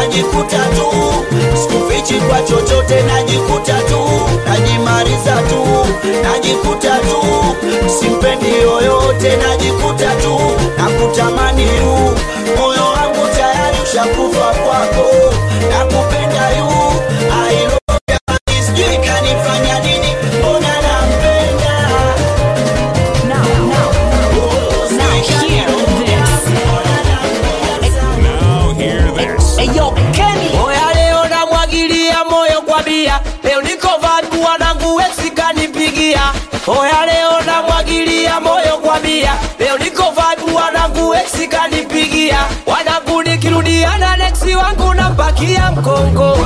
najikuta tu, sikufichi kwa chochote, najikuta tu, najimaliza tu, najikuta tu, simpendi yoyote, najikuta tu, nakutamani yu, moyo wangu tayari ushakufa kwako, nakupenda yu, I love you, sijui kanifanya nini, mbona nampenda. Eyo Kenny oya leo na mwagilia moyo kwa bia, leo niko vangu wanangu ex kanipigia. Oya leo na mwagilia moyo kwa bia, leo niko vangu wanangu ex kanipigia. Wanangu nikirudiana next wangu nampakia mkongo,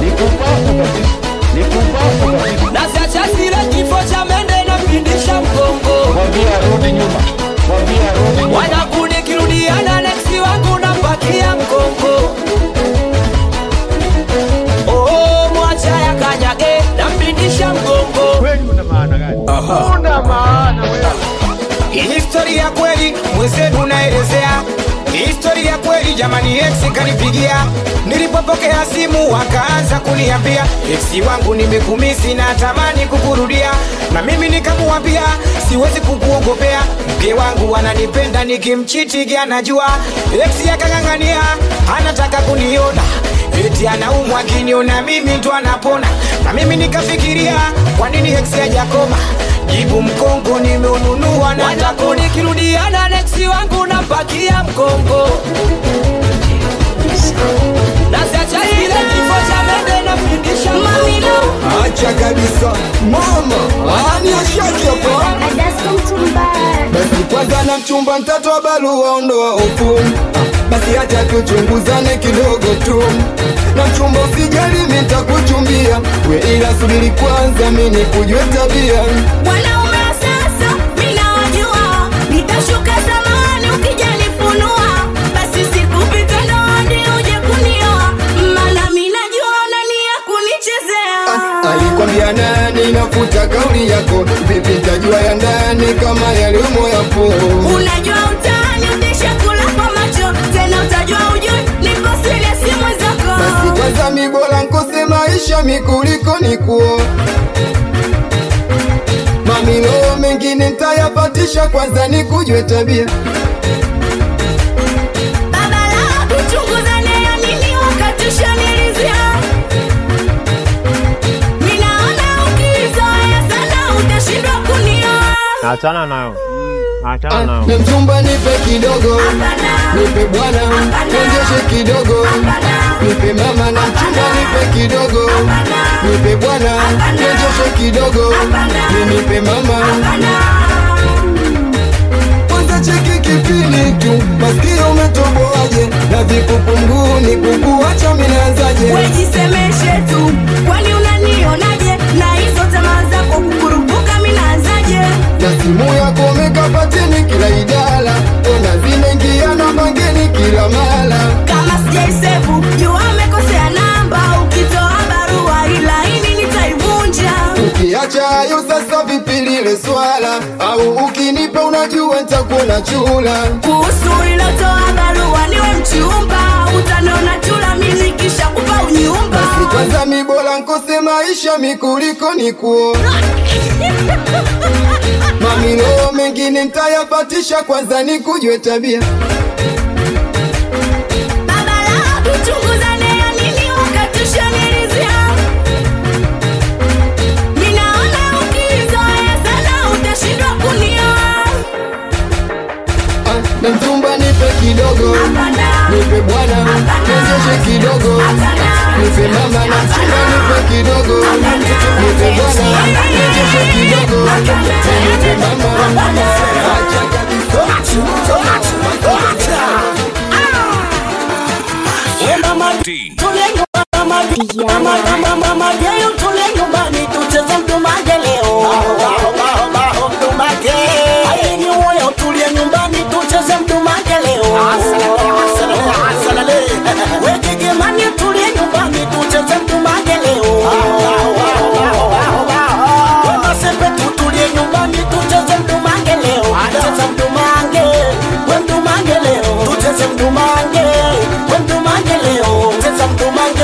na siacha sile kifo cha mende na pindisha mkongo. Wanangu nikirudiana next wangu nampakia mkongo. Una maana wewe. Historia kweli mwenzetu naelezea. Historia kweli jamani, ex kanipigia. Nilipopokea simu wakaanza kuniambia ex wangu nimekumisi na tamani kukurudia. Na mimi nikamwambia siwezi kukuogopea, mke wangu ananipenda, nikimchiti anajua. Ex yakangangania anataka kuniona, eti anaumwa akiniona mimi ndo anapona. Na mimi nikafikiria kwa nini ex hajakoma, jibu mkongo nimeununua na nataka nikirudiana next wangu nampakia mkongo. Na siacha ile kifo cha mende na pindisha mkongo. Acha kabisa mama, ani ashaki hapo. Basi kwanza na mchumba mtatoa barua ondoa hofu. Basi acha tuchunguzane kidogo tu, na mchumba usijali mimi nitakuchumbia, we ila subiri kwanza mimi nikujue tabia. Wanaume sasa mimi nawajua, nitashuka samani ukijanifunua. Basi sikupita ndoani uje kunioa, maana mimi najua unania kunichezea. Alikwambia nani nafuta kauli yako, vipi tajua ya ndani kama yaliomo yapo. Unajua utani utishakula kwa macho, tena utajua ujui nipo serious mwenzako. Basi kwanza mi bora nkose maisha mikuliko nikuo. Mamilo mengine nitayapatisha, kwanza nikujue tabia. Baba la kuchunguzane ya nini wakati ushanilizia. Mimi naona ukizoea sana utashindwa kunioa. Achana nayo. Achana nayo. Na mchumba nipe kidogo, nipe bwana, nionyeshe kidogo. Nipe mama na mchumba nipe kidogo, nipe bwana, nionyeshe kidogo. Nipe mama, kwanza cheki kipini tu, masikio umetoboaje, na vikupu mguuni kukuacha mimi naanzaje. Wejisemeshe tu, kwani unanionaje, na hizo tamaa zako kukurupuka mimi naanzaje. Na simu yako umekapatini kila idara, ona zinaingia na bangeni kila mala. Kama sijaisevu, jua amekosea namba, ukitoa barua ila ini nitaivunja. Ukiacha hayo sasa vipi lile swala, au ukinipa unajua nitakuona chula. Kuhusu ilo toa barua niwe mchumba, utaniona chula mimi nikisha kupa unyumba. Basi kwanza mi bora nkose maisha mikuliko nikuo. Mamilo mengine nitayapatisha, kwanza nikujue tabia. Baba la kuchunguzane ya nini wakati ushanilizia. Mimi naona ukizoea sana utashindwa kunioa. Na mchumba nipe kidogo, nipe bwana, nionyeshe kidogo. Nipe mama na mchumba nipe kidogo, nipe bwana, nionyeshe kidogo. Nipe mama, acha kabisa. Mama jayo tule nyumbani tucheze mtumage leo. Mtumage ayeni woyo tulie nyumbani tucheze mtumage leo. Asalale wekege mani tulie nyumbani tucheze mtumage leo. Wema sepe tutulie nyumbani tucheze mtumage leo. Tucheze mtumage, we mtumage leo. Tucheze mtumage, we mtumage leo. Tucheze mtumage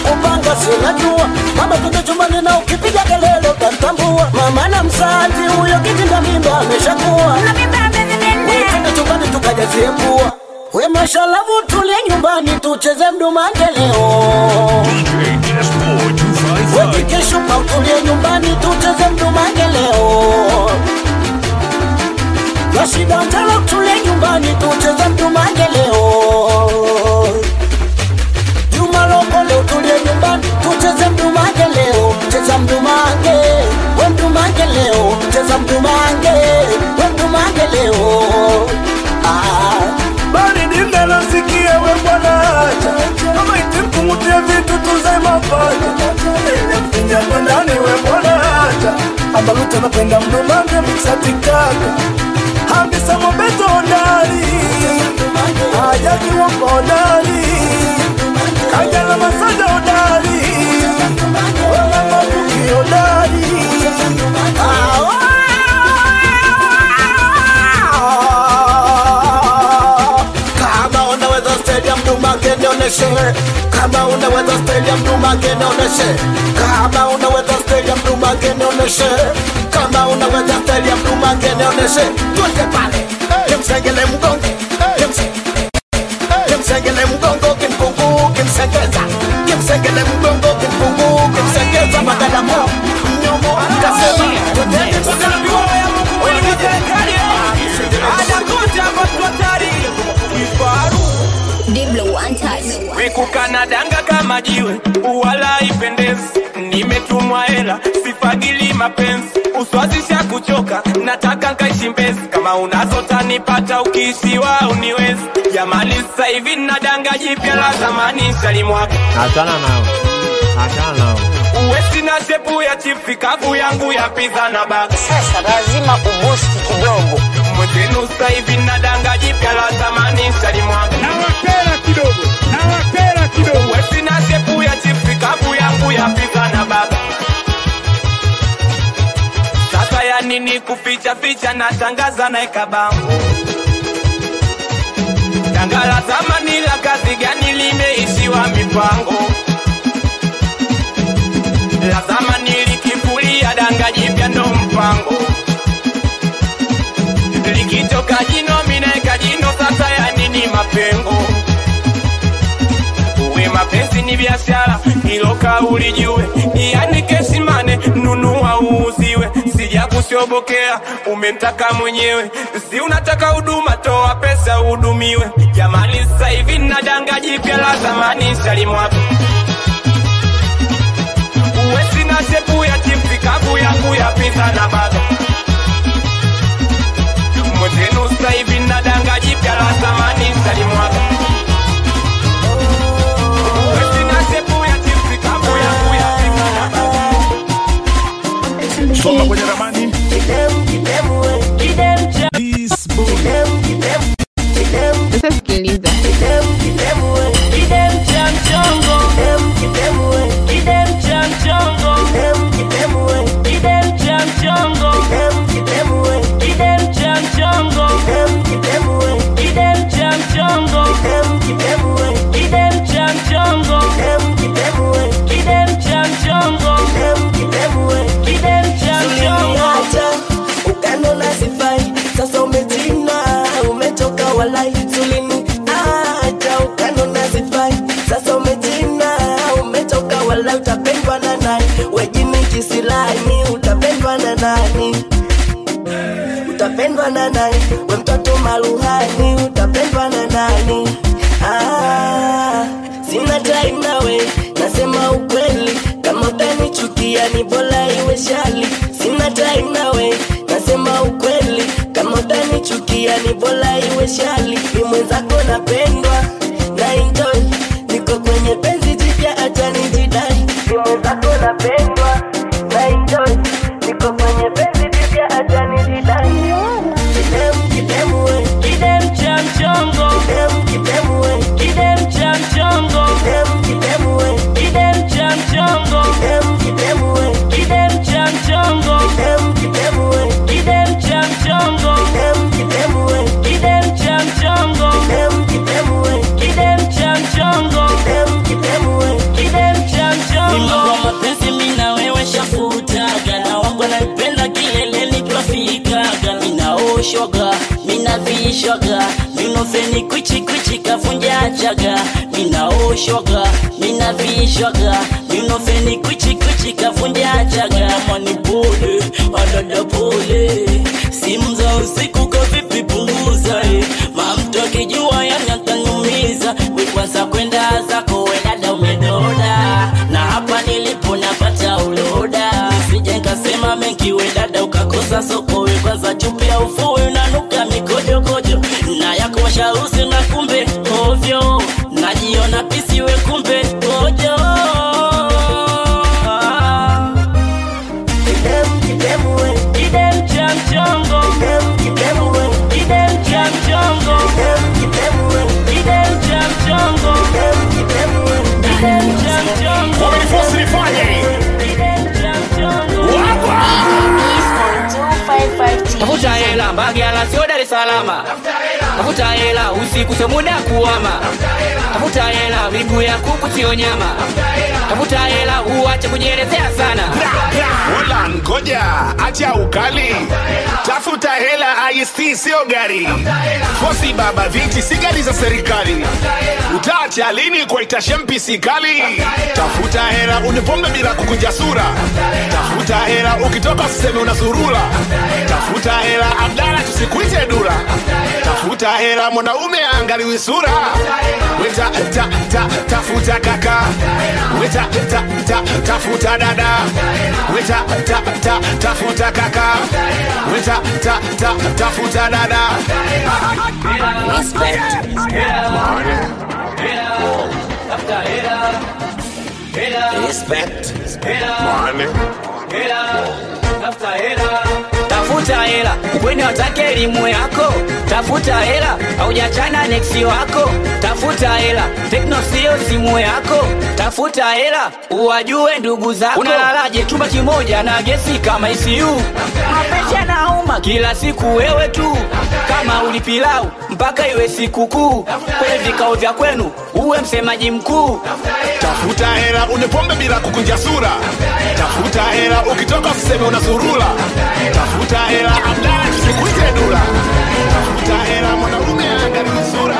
kupanga sinajua. Mama kuja chumbani na ukipiga kelele utatambua. Mama na msati huyo kitinda mimba ameshakuwa. Wekenda chumbani tukajazie pua. We mashalavu tulie nyumbani tucheze mdumange leo. We kikishuka tulie nyumbani tucheze mdumange leo. Yashida tala tulie nyumbani tucheze mdumange leo. Juma Longo leo tulie nyumbani tucheze mdumange leo. Cheza mdumange, we mdumange leo. Cheza mdumange, we mdumange leo. Bali dinda nasikia we bwana acha. Kama itimkumutia vitu tuzae mapacha. Ile mfinya kwa ndani we bwana acha. Ambaluta napenda mdumange mixati kaka. Hamisa mobeto ondari. Ajaki wako ondari. Kajala masaja ondari. Wala mabuki ondari. Kama unaweza stadium Dumange nionyeshe. Kama unaweza stadium Dumange nionyeshe. Kama unaweza stadium Dumange nionyeshe. Kama unaweza stadium Dumange nionyeshe. Twende pale. Kimsengele mgongo. Kimsengele mgongo kimpungu kimsengeza. Kimsengele mgongo kimpungu kimsengeza magala mo. Mnyomo kasema. Twende Wekukana danga kama jiwe, uwala ipendezi. Nimetumwa hela, sifagili mapenzi. Uswazisha kuchoka, nataka nkaishi Mbezi. Kama unazota nipata ukiishiwa uniwezi. Jamali sasa hivi na danga jipya la zamani shalimwaka. Achana nao. Uwezi na shepu ya chifi kavu yangu ya pizza na baga. Sasa lazima ubusti kidogo. Mwezenu sasa hivi na danga jipya la zamani shalimwaka. Nawapela kidogo. Uwezi na shepu ya chifi kavu yangu ya pizza na baga. Sasa ya nini kuficha ficha na tangaza na ikabangu. Dangala zamani la kazi gani limeishiwa mipango. La zamani likifulia danga jipya ndo mpango. Likitoka jino minaeka jino sasa ya nini mapengo. Uwe mapenzi ni biashara hilo kauli jue. Yani kesimane nunua uuziwe. Sija kushobokea umentaka mwenyewe. Si unataka huduma toa pesa uhudumiwe. Jamali sasa hivi na danga jipya la zamani shalimwapi. Uwe sina shepu ya chipi kavu yangu ya pizza na baga. Mwezenu sasa hivi na danga jipya la zamani shalimwapi. Uwe sina shepu ya chipi kavu yangu ya pizza na baga. Soma kwenye ramani. Sasa sikiliza. Sasa umetina, umetoka walai tulini. Acha ukano na sifai. Sasa umetina, umetoka walai. Utapendwa na nani? Wejini kisilani, utapendwa na nani? Utapendwa na nani? We mtoto maruhani, utapendwa na nani? Sina time nawe, nasema ukweli. Kama utanichukia ni bora iwe shali. Sina time nawe, nasema ukweli. Kama utanichukia ni bora iwe shali. Ni mwenzako napendwa na enjoy. Niko kwenye penzi jipya acha nijidai. Ni mwenzako napendwa na enjoy. Niko kwenye penzi jipya acha nijidai. Kidem cha mchongo. Kidem cha mchongo. Kidem cha mchongo. Kidem cha mchongo. Kidem cha mchongo. Kidem cha mchongo. vishwaga, minofeni kuchi kafunja chaga. Minaoshwaga, mina vishwaga, minofeni kuchi kafunja chaga. Mani pole, adada pole, simu za usiku kwa vipi punguza. Mamto kijua yanatanyumiza, wikwanza kwenda zako wedada umedoda. Na hapa nilipo napata uloda, sije nkasema mengi wedada ukakosa soko. Wikwanza chupi ya ufuwe unanuka mikojo na yako washarusi na kumbe ovyo. Najiona pisi we kumbe ojo. Kidem we, kidem cha mchongo. Kidem we, kidem cha mchongo. Kidem we, kidem cha mchongo. Kidem we, kidem cha mchongo. Wamenifosi nifanye Tafuta hela Mbagala sio Dar es Salaam. Tafuta hela usiku sio muda kuama. Tafuta hela miguu ya kuku sio nyama. Tafuta hela uache kujielezea sana. Wala ngoja, acha ukali. Tafuta hela IST sio gari. Fosi baba viti si gari za serikali. Utaacha lini kwa itashempi sikali. Tafuta hela unipombe bila kukunja sura. Tafuta hela ukitoka usiseme unazurula. Tafuta hela Abdala tusikuite dura. Tafuta hela mwanaume angaliwi sura. Weta tafuta kaka. Weta tafuta dada. Weta tafuta kaka. Weta tafuta dada. Respect. Respect. Tafuta hela ukweni watake elimu yako. Tafuta hela haujachana nexi wako. Tafuta hela Tekno sio simu yako. Tafuta hela uwajue ndugu zako. Unalalaje chumba kimoja na gesi kama ICU? Mapenzi yanauma kila siku wewe tu. Kama ulipilau mpaka iwe sikukuu. Kwenye vikao vya kwenu uwe msemaji mkuu. Tafuta hela unipombe bila kukunja sura. Tafuta hela ukitoka usiseme unazurula. Tafuta hela Abdala tusikuite dura. Tafuta hela mwanaume angaliwi sura.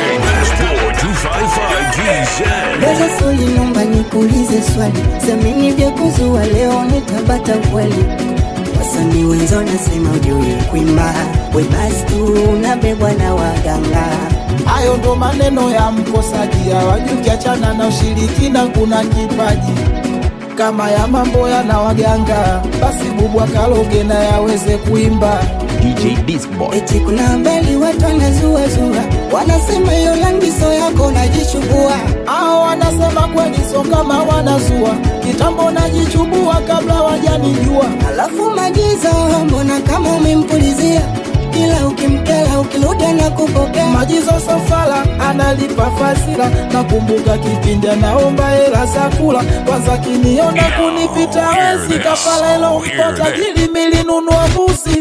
Dada Soli nomba nikuulize swali. Semeni vya kuzua leo nitabata ukweli. Wasanii wenzo nasema ujui kuimba. We basi tu unabebwa na waganga. Hayo ndo maneno ya mkosaji. Hawajui ukiachana na ushirikina kuna kipaji. Kama ya mambo ya na waganga, basi bubu akaloge na yaweze kuimba. DJ Disboy. Eti kuna mbali watu wanazua. Wanasema hiyo langiso yako najichubua. Hao wanasema kweli so kama wanazua. Kitambo najichubua kabla wajanijua. Alafu Majizo mbona kama umempulizia. Kila ukimkela ukiludia na kupokea. Majizo sofala analipa fasila. Nakumbuka kipindi anaomba hela za kula. Kwanza kiniona kunipita wezi. Kafala ilo mpota jili milinunua busi.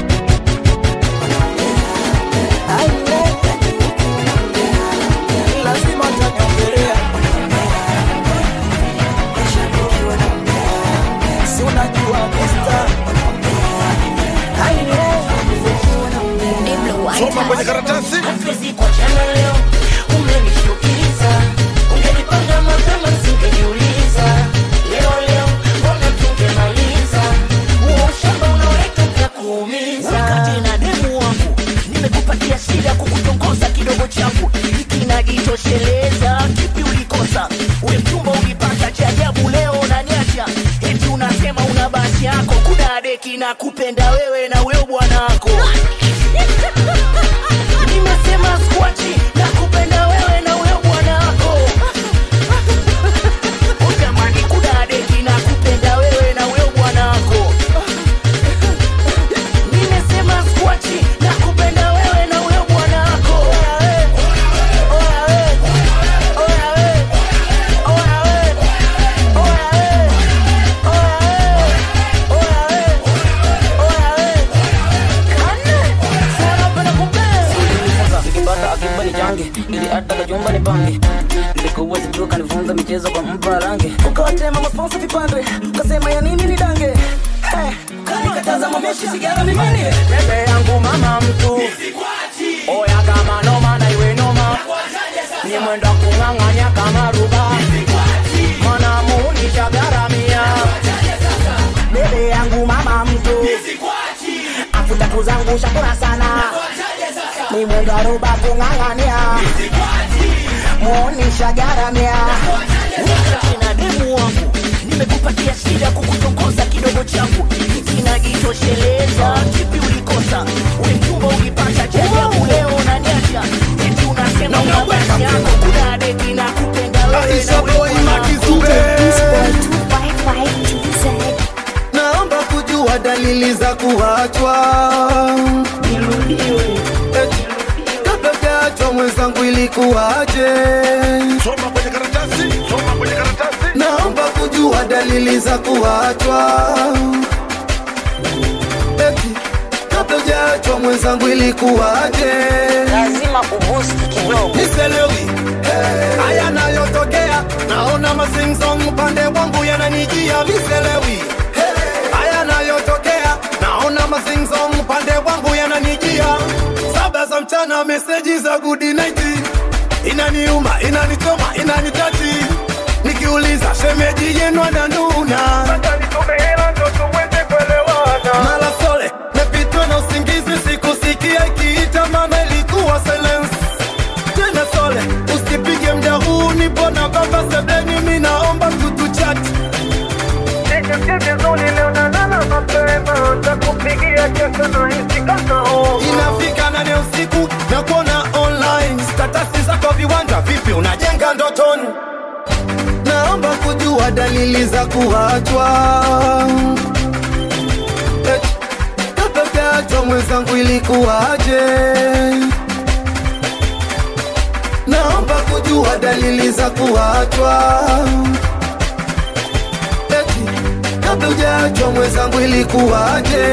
Lazima taniongelea. Si unajua Mr. Soma kwenye karatasi. Hatuwezi kuachana leo, umenishtukiza. Ungenipanga mapema singejiuliza. Leo, mbona tungemaliza. Huo shamba unaweka vya kuumiza. Wakati na demu wangu, nimekupatia shida kukutongoza kidogo changu. Hiki najitosheleza, kipi ulikosa? Uwe mchumba ulipata cha ajabu leo unaniacha. Eti unasema una basi yako. Kuna deki na kupenda wewe na wewe bwana wako. Nimesema squachi na kupenda wewe na wewe bwana wako. Utamani kuna deki na kupenda wewe na wewe bwana wako. Nimesema squachi na kupenda wewe na wewe bwana wako. Oya we. Oya we. Oya we. Oya we. Oya we. Oya we. Kana sana pana kumbe. Sikipata akiba ni change, ili ataka jumba ni pange. Nilikuwa sijuka nifunza michezo kwa mpa rangi. Ukawatema masponsa vipande, ukasema ya nini ni dange. Kani kataza mamoshi sigara mimani. Bebe yangu mama mtu, Oya kama noma na iwe noma, ni mwendo kung'ang'anya kama ruba, mana muni chagaramia. Bebe yangu mama mtu, afuta kuzangu shakura sana, ni mwendo ruba kung'ang'ania, muni chagaramia. Wakati na demu wangu nimekupatia shida kukutongoza kidogo changu, kinajitosheleza kipi ulikosa? Ulitumba ulipata chajabu, leo unaniacha eti unasema unabaki yangu, kuna deti na kupenda wewe na wewe. Naomba kujua dalili za kuachwa, nirudiwe kabla hujaachwa mwenzangu ilikuwaje? Soma kwenye karatasi, soma kwenye karatasi. Naomba kujua dalili za kuachwa, kabla hujaachwa mwenzangu ilikuwaje? lazima kuboost kidogo. Niselewi haya nayotokea, naona masingsong upande wangu yananijia. Niselewi haya nayotokea, naona masingsong upande wangu yananijia. 7 za mchana meseji za good night, inaniuma, inanichoma, inanitati. Nikiuliza shemeji yenu ananuna, hata nitume hela ndo tuweze kuelewana. Mala sole mepitwa na usingizi, sikusikia ikiita mama, ilikuwa silence. Tena sole usipige mda huu, nipo na baba sebeni, mimi naomba tutuchat. Inafika 8 usiku na kuona online status zako viwanja, vipi unajenga ndotoni? Naomba kujua dalili za kuachwa, kabla hujaachwa mwenzangu ilikuwaje? Naomba kujua dalili za kuachwa, kabla hujaachwa mwenzangu ilikuwaje?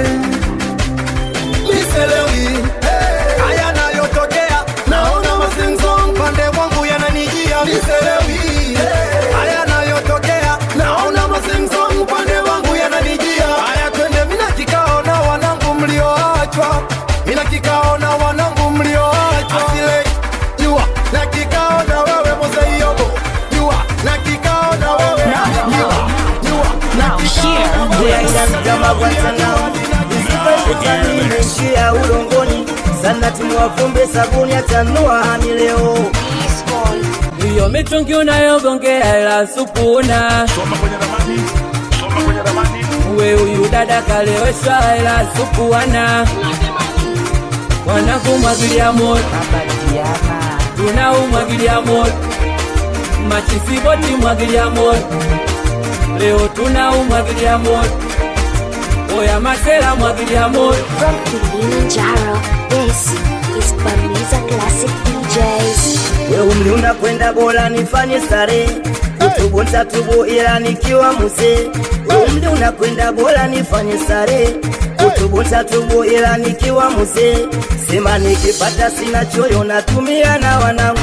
Miselewi haya nayotokea, naona masingsong pande wangu yananijia. Miselewi haya nayotokea, naona masingsong pande wangu yananijia. Haya twende mina kikao na wanangu mlioachwa, mina kikao na wanangu mlioachwa. Asile jua na kikao na wewe Moseyobo, jua na kikao na wewe jua na kikao na wewe kama Guantanamo. Shetani nimeshia ulongoni sana, timu wafumbe sabuni atanua hami leo. Hiyo mitungi unayogongea ila supuna, Soma kwenye ramani, soma kwenye ramani. uwe huyu dada kaleweshwa ila supuana. Wanakumwagilia moto, tunaumwagilia moto, machisiboti mwagilia moto, leo tunaumwagilia moto. Oya masela mwagilia moto. From Kilimanjaro, this is Bamiza Classic DJs. We umri unakwenda bora nifanye sare, utubu ntatubu ila nikiwa muse. We umri unakwenda bora nifanye sare, utubu ntatubu ila nikiwa muse. Sema nikipata sina choyo natumia na wanangu.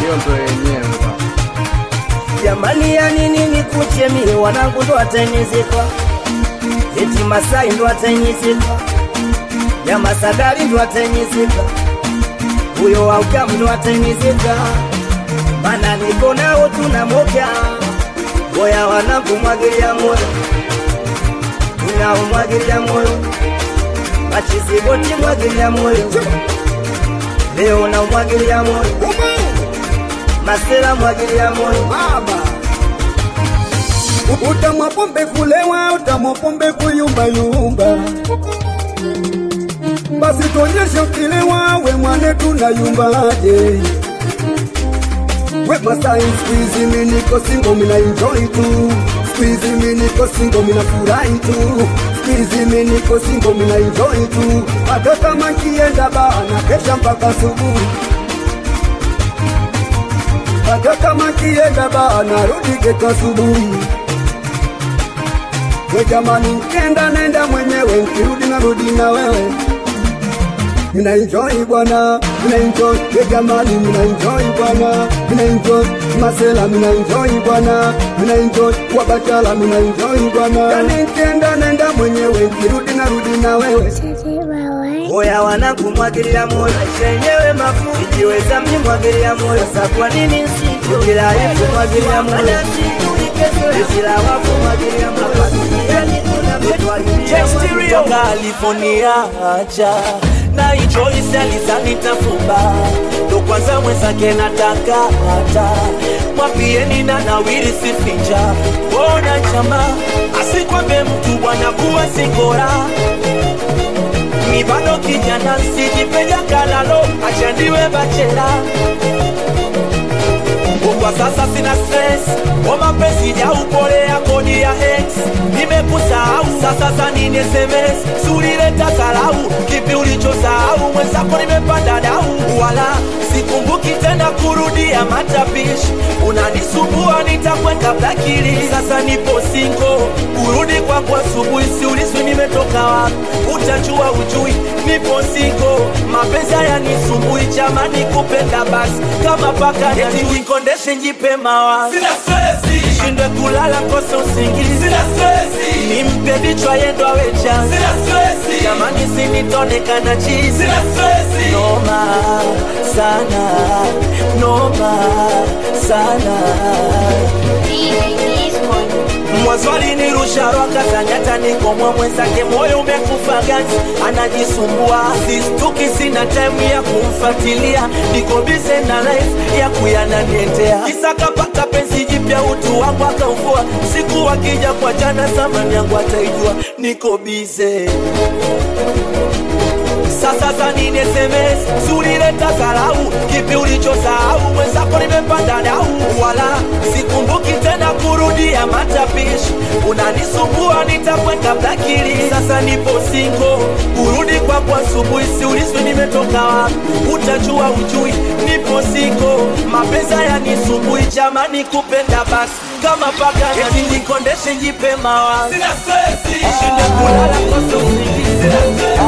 Jamani ya nini nikuchemie, wanangu ndo watainizikwa, eti Masai ndo watainizikwa, ya Masadari ndo watainizikwa, huyo wa Ukamu ndo watainizika. Mana niko nao tunamoja, boya wanangu mwagilia moyo, tunaumwagilia moyo, machisiboti mwagilia moyo, leo na mwagilia moyo, masela mwagilia moyo. Baba utamwa pombe kulewa, utamwa pombe kuyumba yumba, basi tuonyeshe ukilewa, we mwane tunayumbaje? We Masai squeeze mimi niko single, mina enjoy tu. Squeeze mimi niko single, mina furahi tu. Squeeze mimi niko single, mina enjoy tu. Hata kama kienda bana kesha mpaka asubuhi, hata kama kienda bana rudi geto asubuhi. We jamani, nkienda nenda mwenyewe, nkirudi narudi na wewe. Mina enjoy bwana, mina enjoy. We jamani, mina enjoy bwana, mina enjoy. Masela mina enjoy bwana, mina enjoy. Wabachala mina enjoy bwana. Yani nkienda nenda mwenyewe, nkirudi narudi na wewe. Oya wanakumwagilia moyo chenyewe mafu ikiweza mnimwagilia moyo sa kwa nini sivyo kila yetu mwagilia moyo kila wafu mwagilia moyo California acha na Joyce alizanitafumba ndo kwanza mwenzake nataka hata mwapieni na nawiri sificha bona chama asikwambe mtu bwana kuwa singora mi bado kijana sijipeja kalalo achandiwe bachela kwa sasa sina stress kwa mapenzi ya upole ya kodi ya ex nimekusahau sasa nini SMS sulileta salau kipi ulichosahau mwenzako nimepanda dau wala sikumbuki tena kurudia matapishi unanisumbua nitakwenda blakili sasa nipo single urudi kwa asubuhi siulizwi nimetoka wapi utajua ujui nipo single mapenzi yanisumbui jamani kupenda basi kama paka eti unikondeshe njipe mawazo sina stress shinde kulala kosa usingizi sina stress nimpe bichwa yendo awecha sina stress jamani sinitonekana chizi sina stress noma sana Mwazwali ni rusha roka zanyata niko mwa mwenzake moyo umekufa ganzi anajisumbua sistuki sina time ya kumfuatilia niko busy na life ya kuyananiendea kisa kapata penzi jipya utu wangu akauvua siku wakija kwa jana samani yangu ataijua niko busy sasa nini SMS sulileta salau kipi ulichosahau mwenzako nimepanda dau wala sikumbuki tena kurudia matapishi unanisumbua nitakwenda blakili sasa nipo single urudi kwa asubuhi siulizwi nimetoka wapi utajua ujui nipo single mapenzi yanisumbui jamani kupenda basi kama paka eti nikondeshe njipe mawazo sina stress shinde kulala kosa usingizi sina stress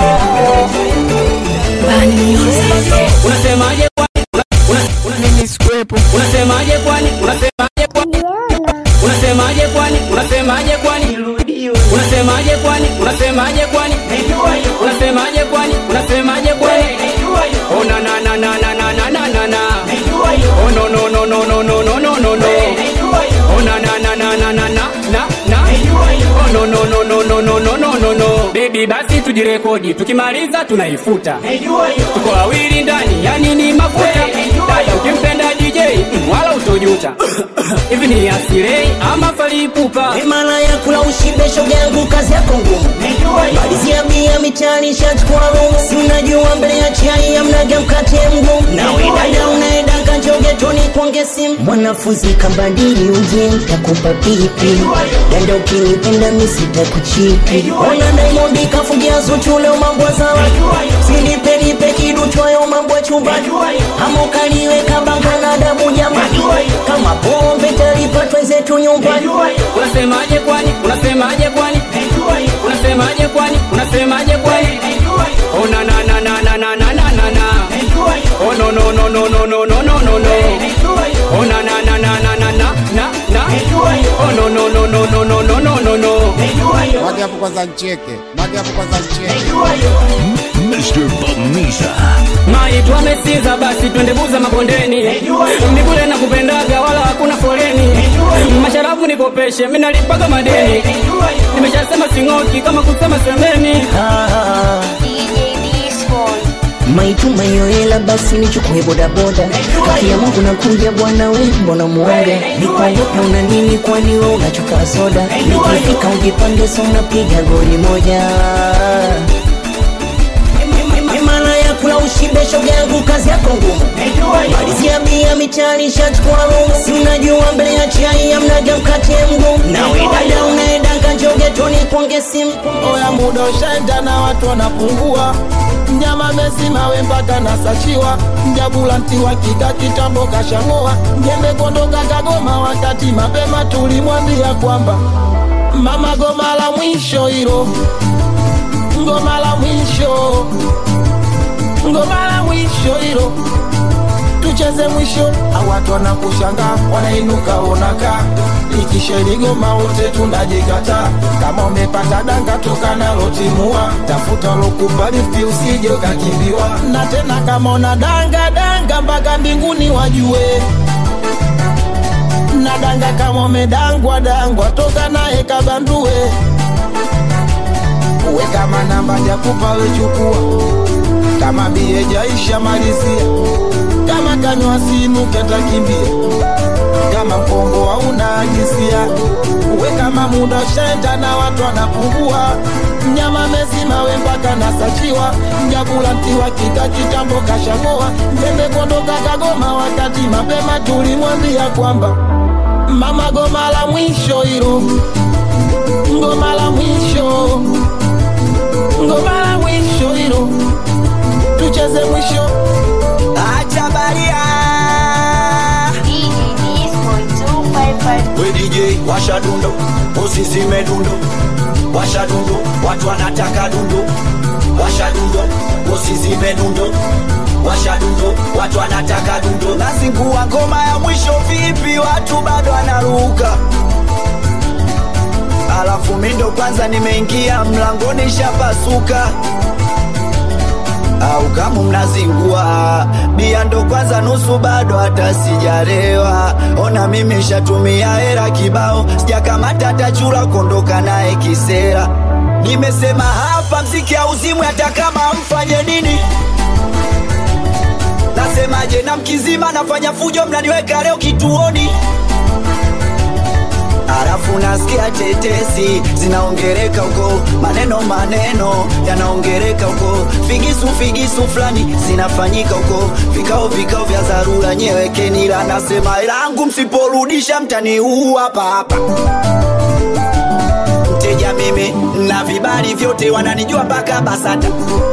Unasemaje kwani unasemaje squepo unasemaje kwani unasemaje kwani unasemaje kwani unasemaje kwani unasemaje kwani unasemaje kwani unasemaje kwani unasemaje kwani oh na na na na na na na na na oh no no no no no no no no no no oh na na na na na na na na oh no no no no no no no no no no baby basi tujirekodi tukimaliza tunaifuta tuko wawili ndani yani ni mafuta dada ukimpenda DJ wala utojuta hivi ni asirei ama falipupa mara ya kula ushibe shoga yangu kazi yako ngumu malizia bia mitani shati kwa room si unajua mbele ya chai amnaga mkate mgumu na dada unaenda kanjoge toni kuonge simu mwanafunzi kambadili uje nitakupa pipi dada ukinipenda mimi sitakuchiki ona Diamond kafungia Zuchu leo mambo sawa sinipe kidu choyo mambo chumba ama ukaniweka banga na damu jamani kama pombe talipatwa zetu nyumbani unasemaje kwani unasemaje kwani unasemaje kwani unasemaje kwani oh na na na na na na na na na oh no no no no no no no no no no oh na na na na na na na na oh no no no no no no no no no no Mage hapo kwanza ncheke mage hapo kwanza ncheke Mr. Bamiza Maitu amesiza basi twende buza mabondeni Mbibule na kupendaga wala hakuna foleni Masharabu nikopeshe mimi nalipaga madeni Nimeshasema singoki kama kusema semeni Maitu mayoela basi nichukue boda boda Haki ya Mungu nakuja bwana we mbona muonge Nikuogope una nini kwani we unachuka soda Nikifika ujipande so unapiga goli moja Mara ya kula ushibe shoga yangu kazi yako ngumu malizia bia mitani shati kwa room si unajua mbele ya chai amnaga mkate mgumu na dada unaenda kanjoge toni kuonge simu oya muda ushaenda na watu wanapungua mnyama mezima we mpaka nasachiwa mjabula mtiwa kika kitambo kashangoa mjembe kondoka kagoma wakati mapema tulimwambia kwamba mama goma la mwisho hilo ngoma la mwisho ngoma la mwisho hilo tucheze mwisho awatu wanakushanga wanainuka onaka likisheligoma wote tunajikata. Kama umepata danga toka nalo timua, tafuta lokupa lifti usije ukakimbiwa. Na tena kama una danga mpaka mbinguni wajue. Na danga kama umedangwa toka naye kabandue. Uwe kama namba jakupa we chukua, kama bie jaisha malizia, kama kanywa sinu katakimbia, kama mkongo hauna ajisia. Uwe kama muda ushaenda na watu wanapungua, mnyama mezima we mpaka nasachiwa. Mjakula mtiwa kika kitambo kashagoa, mjembe kondoka kagoma wakati mapema tulimwambia kwamba mama goma la mwisho hilo, ngoma la mwisho, ngoma la mwisho hilo, tucheze mwisho. Acha baria we DJ washa dundo, usizime dundo, washa dundo, watu wanataka dundo, washa dundo, usizime dundo, washa dundo, watu wanataka dundo. Nazingua ngoma ya mwisho vipi, watu bado wanaruka. Alafu mindo kwanza nimeingia mlangoni shapasuka. Au kama mnazingua bia ndo kwanza nusu bado hata sijarewa. Ona mimi shatumia hera kibao, sijakamata tachura kondoka naye kisera. Nimesema hapa mziki hauzimwi hata kama mfanye nini. Nasemaje na mkizima nafanya fujo mnaniweka leo kituoni. Alafu nasikia tetesi zinaongereka huko, maneno yanaongereka huko, figisu flani zinafanyika huko, vikao vya dharura nyewekeni. La nasema ilangu msiporudisha mtaniua hapa. Mteja mimi na vibali vyote wananijua mpaka BASATA.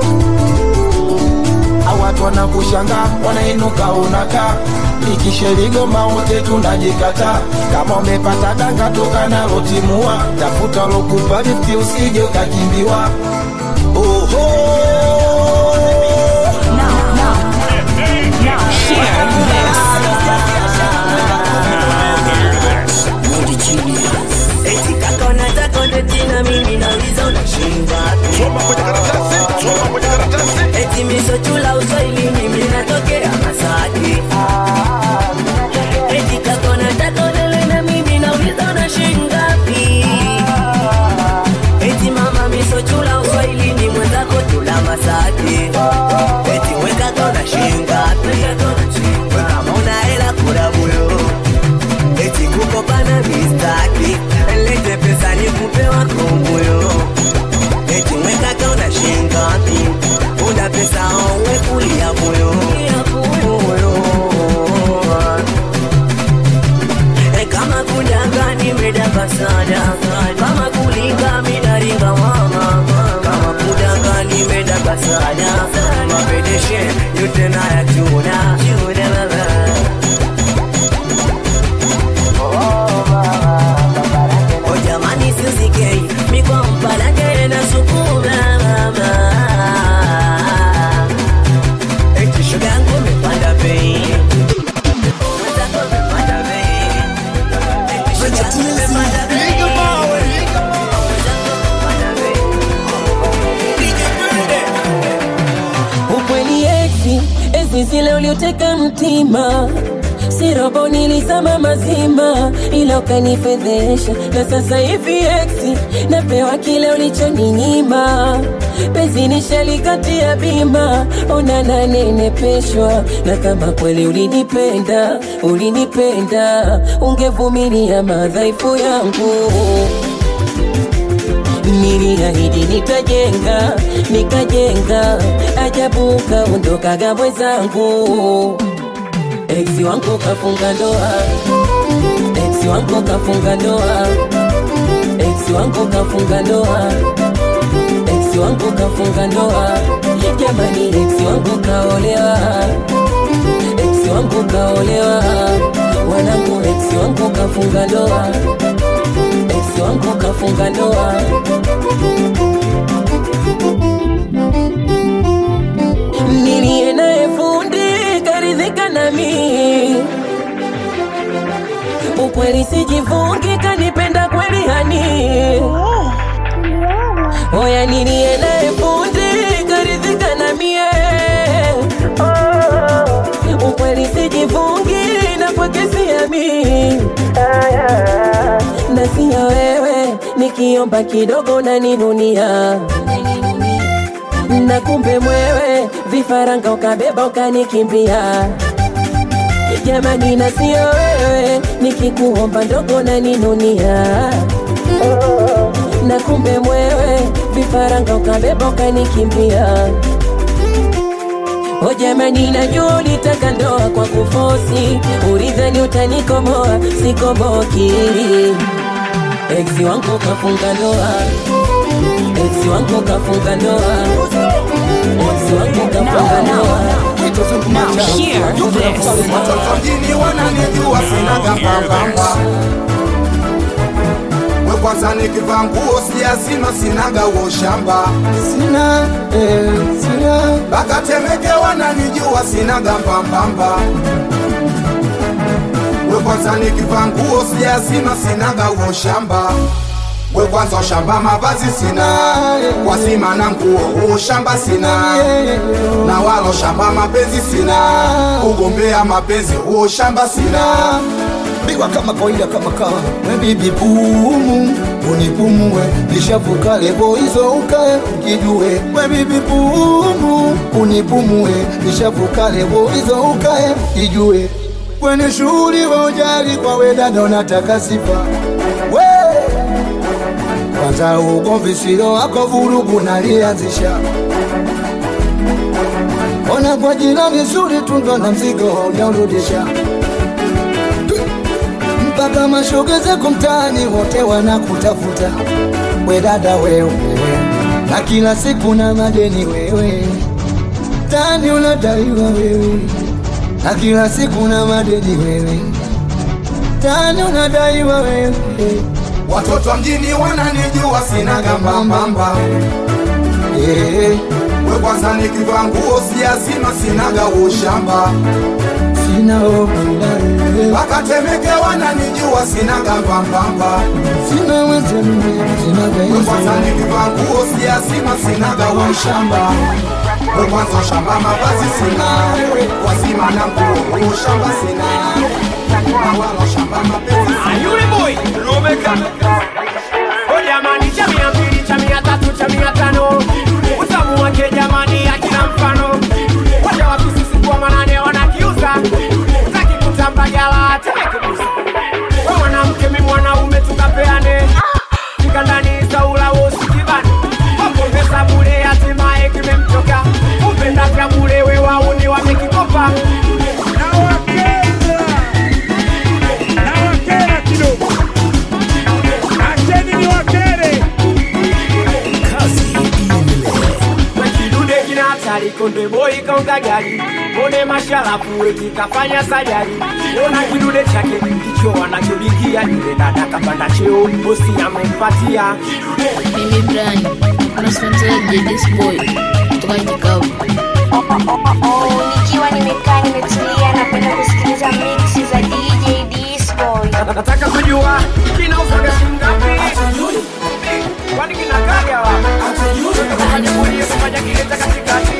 Watu wanakushanga wanainuka unaka, likisheligoma wote tunajikata. Kama umepata danga toka nalo timua, tafuta lokupa lifti usije ukakimbiwa. Eti kaka unataka udetina mimi nauliza unashinda. Soma kwenye karatasi. Eti miso chula uswahili mimi natokea Masaki. Eti kaka unataka udele na mimi nauliza unashinda. Eti mama miso chula uswahili ni mwenzako chula Masaki. Eti weka kona shinga. Weka mauna hela kura buyo. Eti kuko pana mistaki, lete pesa ni kupewa kumbuyo. Eti mweka kauna shingapi, una pesa owe kulia buyo. Kama kudanga nimedaka sada, kama kulinga minaringa mama. Kama kudanga nimedaka sada, mapedeshe yote na ya chuna baba. Jamani sizikei miko mpalake na sukuma mama. Eti shoga yangu mepanda bei, mwenzako mepanda bei. Eti shoga yangu mepanda bei, mwenzako mepanda bei. Ukweli ezi zile ulioteka mtima, si robo nilizama mazima, ila ukanifedhesha. Na sasa hivi exi napewa kile ulichoninyima, penzi nishalikatia bima, ona nanenepeshwa. Na kama kweli ulinipenda ungevumilia madhaifu yangu. Niliahidi nikajenga, ajabu kaondokaga mwenzangu. Eksi wangu kafunga ndoa, eksi wangu kafunga ndoa, eksi wangu kafunga ndoa, eksi wangu kafunga ndoa. Jamani eksi wangu kaolewa, eksi wangu kaolewa. Wanangu eksi wangu kafunga ndoa, eksi wangu kafunga ndoa. Nilie naye fundi karidhika nami, ukweli sijivungi, kanipenda kweli hani. Oya nilie naye fundi, karidhika na mie. Ukweli sijivungi, na kwa kesi ya mimi. Na siya wewe, nikiomba kidogo na ninunia. Na kumbe mwewe, vifaranga ukabeba ukanikimbia. Jamani na siya wewe, nikikuomba ndogo na ninunia. Na kumbe mwewe, vifaranga ukabeba ukanikimbia. O jamani najua ulitaka ndoa kwa kufosi, ulidhani utanikomoa, sikomoki. Ex wangu kafunga ndoa, ex wangu kafunga ndoa, ex wangu kafunga ndoa. Watoto mjini wananijua sinaga mbambamba. We kwanza nikivaa nguo siyazima sinaga uo shamba. Sina, sina. Baka Temeke wananijua sinaga mbambamba. We kwanza nikivaa nguo siyazima sinaga uo shamba. We kwanza shamba mavazi sina, kwa sima na nguo ushamba sina. Na walo shamba mapenzi sina, kugombea mapenzi ushamba sina. Biwa kama kawaida kama kawa, we bibi pumu, unipumue. Nishavuka lebo hizo ukae ukijue. We bibi pumu, unipumue. Nishavuka lebo hizo ukae ukijue. Kwenye shughuli wa ujali kwa wedada unataka sifa. We kwanza ugomvi silo wako vurugu nalianzisha. Ona kwa jina vizuri tundo na mzigo unaurudisha. Mpaka mashoga zako mtaani wote wanakutafuta. We dada wewe, na kila siku na madeni wewe. Tani unadaiwa wewe, na kila siku na madeni wewe. Tani unadaiwa wewe. Watoto mjini wananijua sinaga mbambamba. We kwanza nikivaa nguo siyazima sinaga ushamba. Sina openda. Baka Temeke wananijua sinaga mbambamba. Sina wenzenu sinaga hizo. We kwanza nikivaa nguo siyazima sinaga ushamba. We kwanza shamba mavazi sina, kwa sima na nguo ushamba sina. Na walo shamba mapenzi sina. Yule boy, Romeka. O jamani cha 200, cha 300, cha 500. Utamu wake jamani hakina mfano. Wale watu sisi kwa manane wanakiuza. Utaki kutambagala tekebusa. Wewe mwanamke mimi mwanaume tukapeane. Fika ndani saula usikibani. Hapo pesa bure hatimaye kimemtoka. Upenda vya bure wewe wauni wamekikopa. Konde boy kaunga gari, kone mashalafu weki kafanya sajari. Ona kidude chake kicho anacholingia, yule dada kapanda cheo bosi amempatia. Mimi Brian, unasponsored this boy kutoka Chicago. Nikiwa nimekaa nimetulia, napenda kusikiliza mix za DJ this boy. Nataka kujua kinauzaga shingapi? Kwani kinakaga wapi? Kwani mwenye kumaja kileta katikati?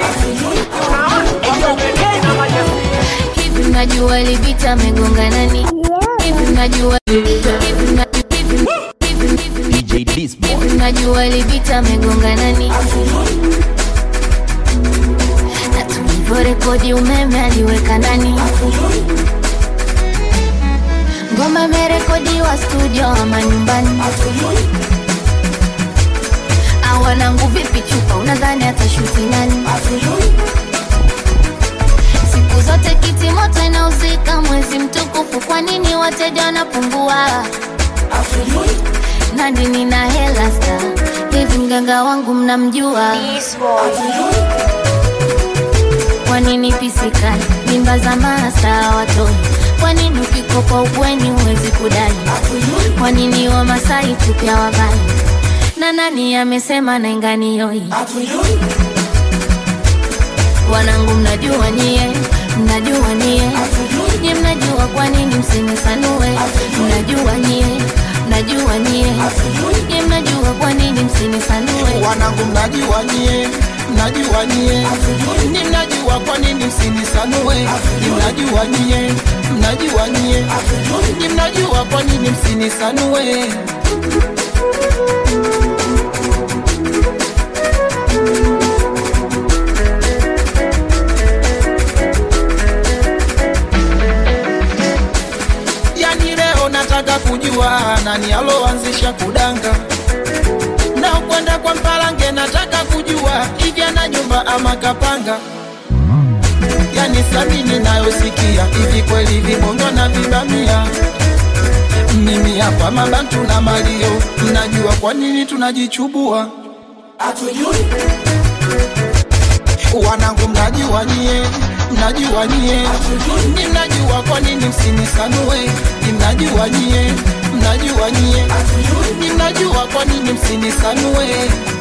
Hivi unajua Libita amegonga nani? Hivi unajua DJ this boy. Hivi unajua Libita amegonga nani? Na tulivyorekodi umeme aliweka nani? Ngoma imerekodiwa studio ama nyumbani? Wanangu vipi chupa, unadhani atashuti nani? Siku zote kiti moto inauzika, mwezi mtukufu kwa nini wateja wanapungua? Nandi nina hela star, hivi mganga wangu mnamjua? Kwa nini pisikani, mimba za masta watoi? Kwa nini ukikopa ukweni huwezi kudai? Kwa nini wa Masai tupia wavai? Na nani amesema na ingani yoi? Wanangu mnajua nyie, mnajua nyie. Nyie mnajua kwa nini msinisanue. Mnajua nyie, mnajua nyie. Nyie mnajua kwa nini msinisanue. Wanangu mnajua nyie, mnajua nyie. Nyie mnajua kwa nini msinisanue. Nyie mnajua nyie, mnajua nyie. Nyie mnajua kwa nini msinisanue. Yani leo nataka kujua nani aloanzisha kudanga na kwenda kwa Mpalange. Nataka kujua hivi ana nyumba ama kapanga. Yani sabini nayosikia hivi kweli vibongo na vibamia. Mimi hapa mabantu na malio, mnajua kwa nini tunajichubua? Hatujui. Wanangu mnajua nyie, mnajua nyie. Ni mnajua kwa nini msinisanue. Ni mnajua nyie, mnajua nyie. Ni mnajua kwa nini msinisanue.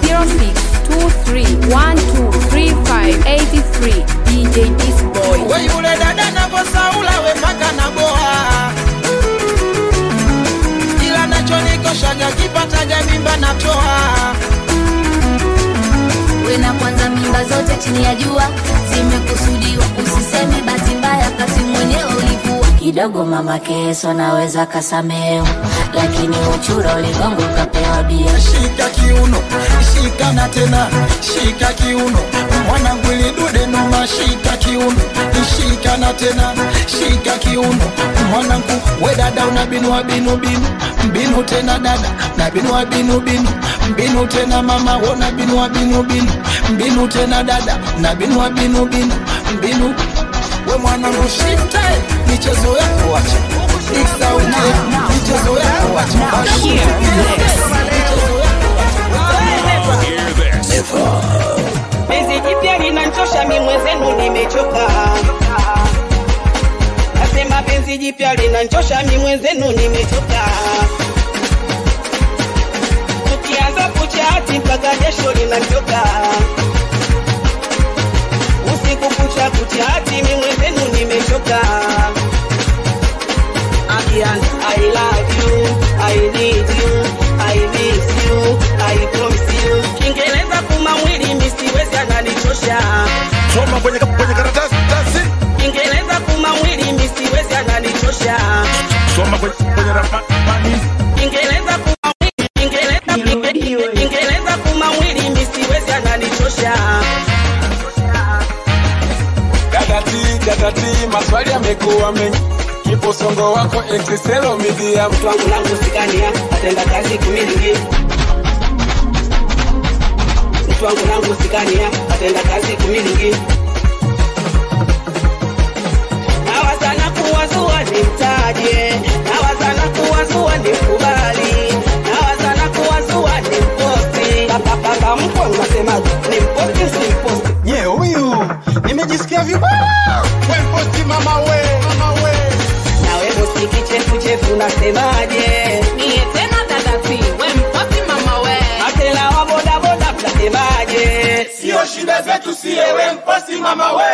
0623123583 DJ Disboy. We yule dada na Saula we mpaka na boa. Ila nachonikoshaga kipataga mimba natoa. We na kwanza mimba zote chini ya jua zimekusudiwa. Usiseme bahati mbaya kati mwenyewe ulivua. Kidogo mama Keso naweza kasameo, lakini uchura uligongo kapewa bia. Shika kiuno, shika na tena, shika kiuno. Mwanangu ilidude noma, shika kiuno. Shika na tena, shika kiuno. Mwanangu we dada unabinua binu binu. Mbinu tena dada, nabinua binu binu. Mbinu tena mama, wona binua binu binu. Mbinu tena dada, nabinua binu binu. Mbinu we mwanangu shifte, michezo yako wacha. Iksaute, michezo yako wacha. Penzi jipya linanchosha mimi mwenzenu nimechoka. Nasema penzi jipya linanchosha mimi mwenzenu nimechoka. Tukianza kuchati mpaka jasho linanchoka. Usiku kucha kuchati mimi mwenzenu nimechoka. Again, I love you, I need you, I miss you, I promise you. Kiingereza kuma mwili mimi siwezi ananichosha. Soma kwenye karatasi. Kiingereza kuma mwili mimi siwezi ananichosha. Soma kwenye ramani. Kiingereza kuma mwili, Kiingereza kuma mwili mimi siwezi ananichosha. Dadati, maswali yamekuwa mengi. Kipo songo wako ekriselo media. Mtu wangu langu sikania, atenda kazi kumilingi. Mtu wangu langu sikania, atenda kazi kumilingi. Nawazana kuwazua nimtaje, nawazana kuwazua nimkubali, nawazana kuwazua nimposti. Papa mkwe unasema nimposti simposti. Ye huyu, nimejisikia vibaya. We mposti mama we. Nawe bosi kichefu unasemaje? Niye tena dadati, we mpoti mama we. Atela wa boda boda mtasemaje? Sio shida zetu siye we mposti mama we.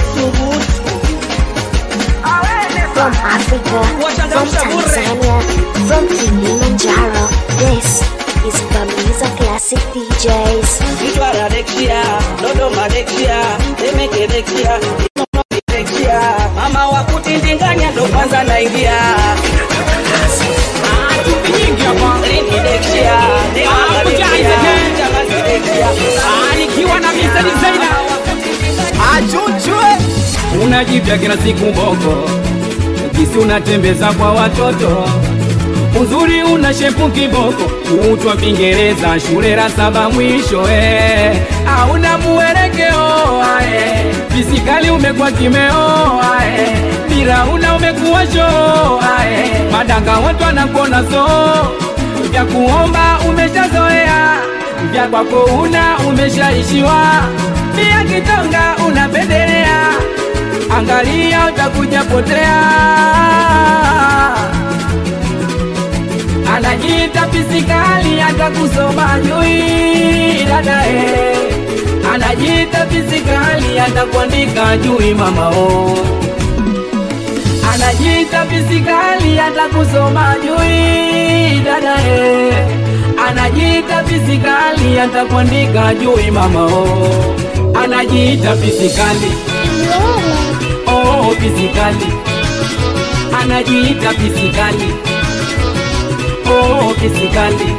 From Africa, from Tanzania, from Kilimanjaro, this is Bamiza Classic DJs. Mtwara Dexia, Dodoma Dexia, Temeke Dexia, Dexia. Mama wa kutindinganya ndo kwanza naingia. Nyingi hapa. Lindi Dexia, Dexia. Nikiwa na Mr. Designer. Achuchwe. Unajipya kila siku mboko. Kisi unatembeza kwa watoto. Uzuri una shepu kiboko. Utwa Kiingereza shule la 7 mwisho hauna muelekeo fisikali umekuwa kimeo bila una umekuwa show madanga watu wanakuona so vya kuomba umeshazoea vya kwako una umeshaishiwa pia kitonga unapendelea angalia utakuja potea anajiita fisikali hata kusoma jui dada anajiita fisikali atakuandika jui mama oh. Anajiita fisikali atakusoma jui dada anajiita fisikali atakuandika jui mama oh. Anajiita fisikali oh fisikali anajiita fisikali oh fisikali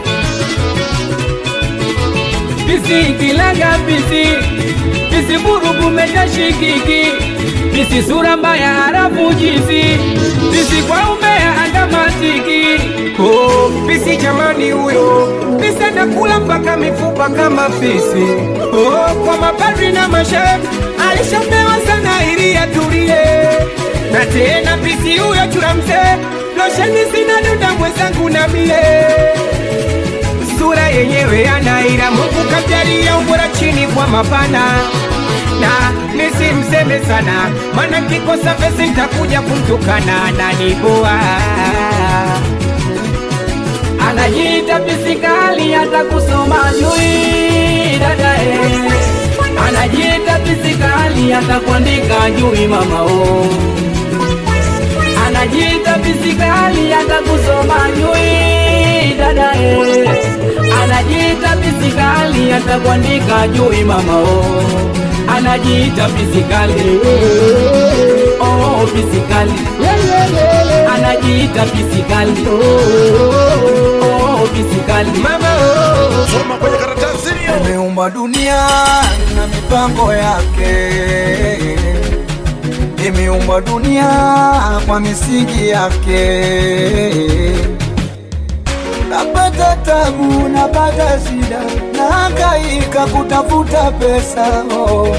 Pisi kilaga pisi burugu metashikiki pisi sura mbaya harafu jizi pisi kwa umea andamatiki oh, pisi jamani huyo pisi anakula mpaka mifupa kama pisi oh, kwa mapadri na mashef alishapewa sana ili atulie na tena pisi huyo churamse losheni sina duda mwenzangu na mie sura yenyewe anaira Mungu kajalia ubora chini kwa mapana na nisimseme sana maana kikosa pesa nitakuja kumtukana na niboa. Anajiita fisikali atakusoma jui dada anajiita fisikali atakuandika jui mama oh. Anajiita fisikali atakusoma jui dada anajiita fisikali atakuandika jui mama oh. Anajiita fisikali oh fisikali anajiita fisikali oh fisikali mama oh. Soma kwenye karatasi Ameumba dunia na mipango yake, imeumba dunia kwa misingi yake. Napata tabu, napata shida, nahangaika kutafuta pesa oh,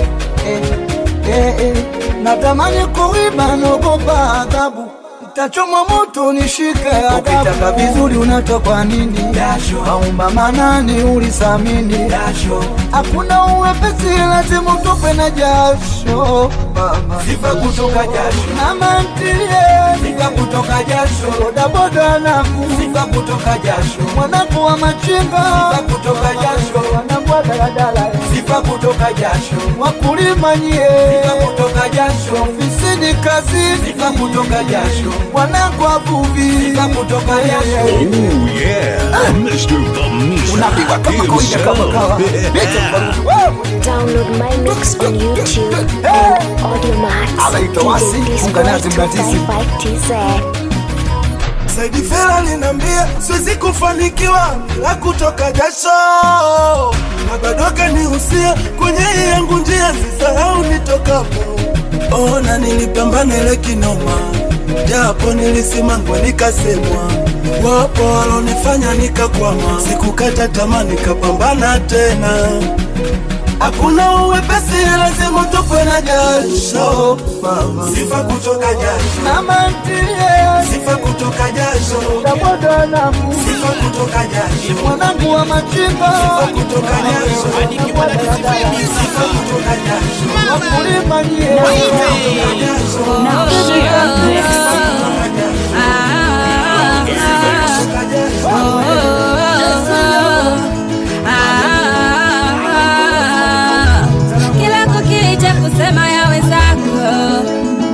natamani kuiba, naogopa adhabu, nitachomwa moto nishike adabu. Ukitaka vizuri unatoka nini? Jasho. Maumba manani ulisamini? Jasho. Hakuna uwepesi lazima utope na jasho. Mama. Sifa kutoka jasho. Na mantilie. Sifa kutoka jasho. Boda boda nangu. Sifa kutoka jasho. Mwanangu wa machinga. Sifa kutoka jasho. Wanangu wa daladala. Sifa kutoka jasho. Wakulima nyie. Sifa kutoka jasho. Ofisini kazi. Sifa kutoka jasho. Wanangu wavuvi. Sifa kutoka jasho. Oh yeah, Mr. Bamisha himself. Download my mix on YouTube and Audio Saidi Fela linambia siwezi kufanikiwa la kutoka jasho, na bado kanihusia kwenye yangu njia sisahau nitokapo. Ona nilipambana ile kinoma, japo nilisimangwa nikasemwa, wapo walonifanya nikakwama, sikukata tamaa nikapambana tena. Hakuna uwepesi lazima utopwe na jasho. Mama. Sifa kutoka jasho. Na mantilie. Sifa kutoka jasho. Boda nangu. Sifa kutoka jasho. Mwanangu wa machinga. Sifa kutoka jasho. Sifa kutoka jasho. Wakulima nyie. Sifa kutoka jasho. Kila kukicha kusema ya wenzako,